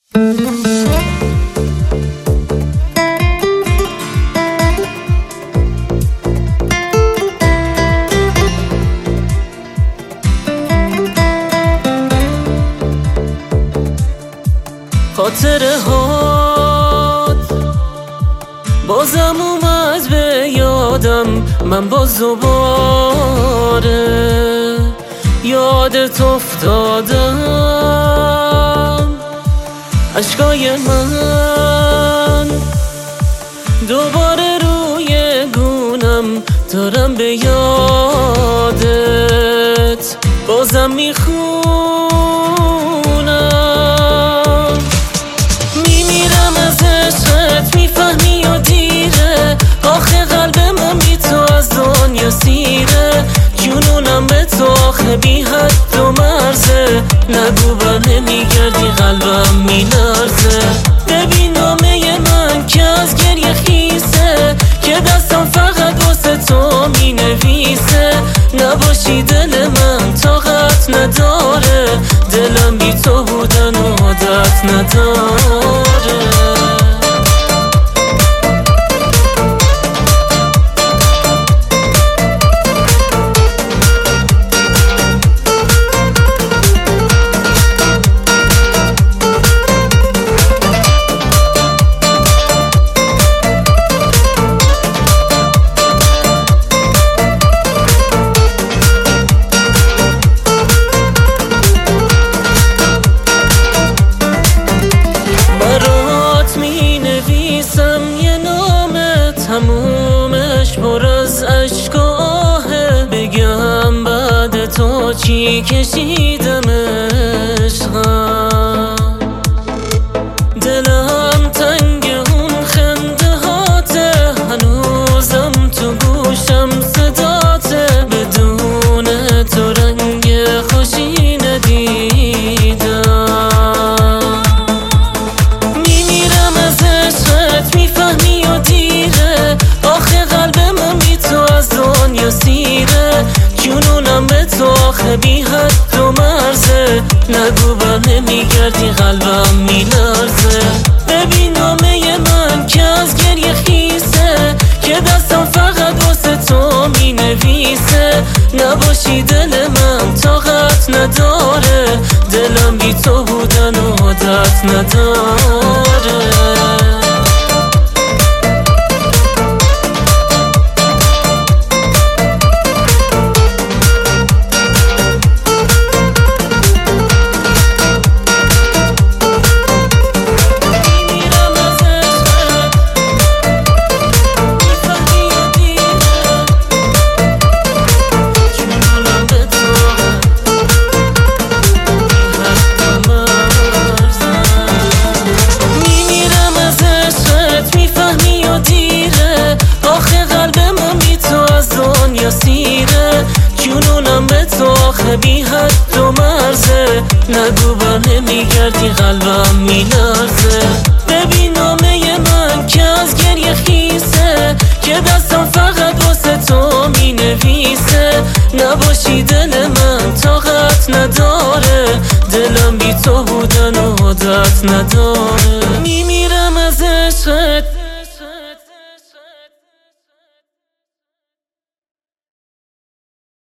خاطره هات بازم اومد به یادم، من باز دوباره یادت افتادم. اشکای من دوباره روی گونم، دارم به یادت بازم میخونم. میمیرم از عشقت، میفهمی یا دیره؟ آخه قلب من بی تو از دنیا سیره. جنونم به تو آخه بی حد و مرزه. نگو بر نمیگردی قلبم مینرزه. ببین نامه من که از گریه خیسه، که دستم فقط واسه تو مینویسه. نباشی دل من طاقت نداره، دلم بی تو بودن و عادت نداره. تمومش پر از اشکاهه، بگم بعد تو چی کشیدم عشقم. دلم تنگ اون خنده هاته، هنوزم تو گوشم صداته. بدون تو رنگ خوشی ندیدم. میمیرم از عشقت، میفهمی یا دیره؟ آخه قلب من بی تو از دنیا سیره. جنونم به تو آخه بی حد و مرزه. نگو بر نمیگردی قلبم مینرزه. ببین نامه من که از گریه خیسه، که دستم فقط واسه تو مینویسه. نباشی دل من طاقت نداره، دلم بی تو بودن و عادت نداره. جنونم به تو آخه بی حد و مرزه. نگو بر نمیگردی قلبم مینرزه. ببین نامه من که از گریه خیسه، که دستم فقط واسه تو مینویسه. نباشی دل من طاقت نداره، دلم بی تو بودن و عادت نداره. میمیرم از عشقت.